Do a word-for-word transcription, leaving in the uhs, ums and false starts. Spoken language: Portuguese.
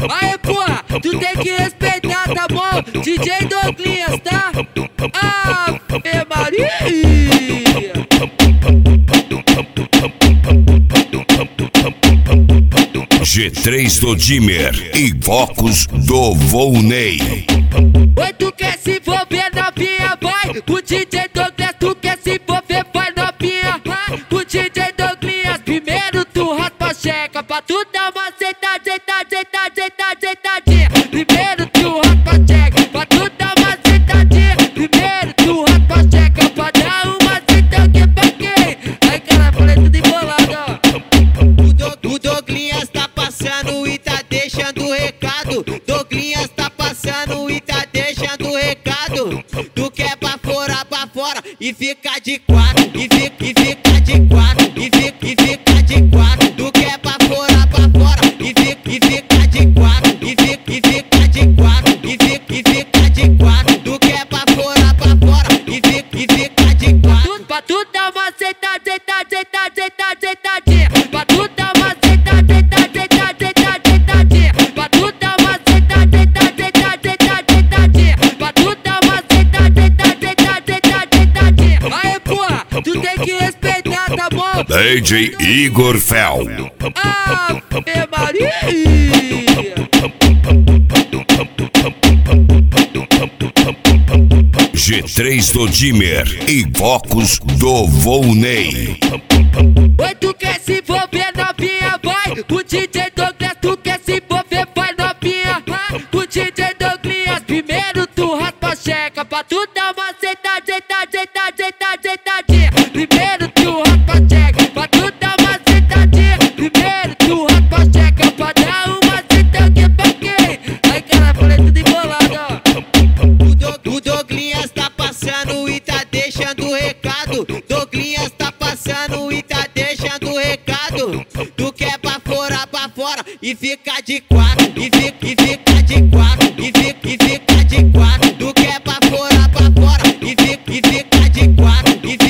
Aí, porra, tu tem que respeitar, tá bom? D J Douglinhas, tá? Ave Maria! G três do Dimmer e vocos do Volney. Oi, tu quer se envolver, novinha, vai. O D J Douglas, tu quer se envolver, vai, novinha. O D J Douglas, primeiro tu raspa a checa pra tu dar uma ajeitadinha, ajeitadinha, ajeitadinha. Primeiro tu raspa a checa pra tu dar uma ajeitadinha. Primeiro tu raspa a checa pra dar uma ajeitadinha pra quem? Aí, cara, falei tudo embolado, ó. O Douglinhas tá passando e tá deixando recado. Douglinhas tá passando e tá deixando recado. Tu quer pra fora, pra fora e fica de quatro. E fica, e fica de quatro. E fica, e fica de quatro. Tu quer pra fora, pra fora e fica, e fica de quatro. E fica, e fica de quatro. E fica, e fica de quatro. Tu quer pra fora, pra fora e fica, e fica de quatro. Pra tu dar uma ajeitadinha, ajeitadinha, ajeitadinha. Pra tu dar uma ajeitadinha, ajeitadinha, ajeitadinha. Pra tu dar uma ajeitadinha, ajeitadinha, ajeitadinha. Pra tu dar uma ajeitadinha, ajeitadinha, ajeitadinha. Aí, porra, tu tem que respeitar, tá bom? D J Igor Fel. Ave Maria! G três do Dimmer e vocos do Volney. Oi, tu quer se envolver, novinha, vai. O D J Douglas, tu quer se envolver, vai, novinha. O D J Douglas, primeiro tu raspa a checa pra tu dar uma ajeitadinha, ajeitadinha, ajeitadinha. Primeiro tu raspa a checa pra tu dar uma ajeitadinha. Primeiro tu raspa a checa pra dar uma ajeitadinha pra quem? Aí, cara, falei tudo embolado, ó. O Douglinhas tá passando e tá deixando recado. Douglinhas tá passando e tá deixando recado. Tu quer pra fora, pra fora e fica de quatro. E fica, e fica de quatro. E fica, e fica de quatro. Tu quer pra fora, pra fora e fica, e fica de quatro. E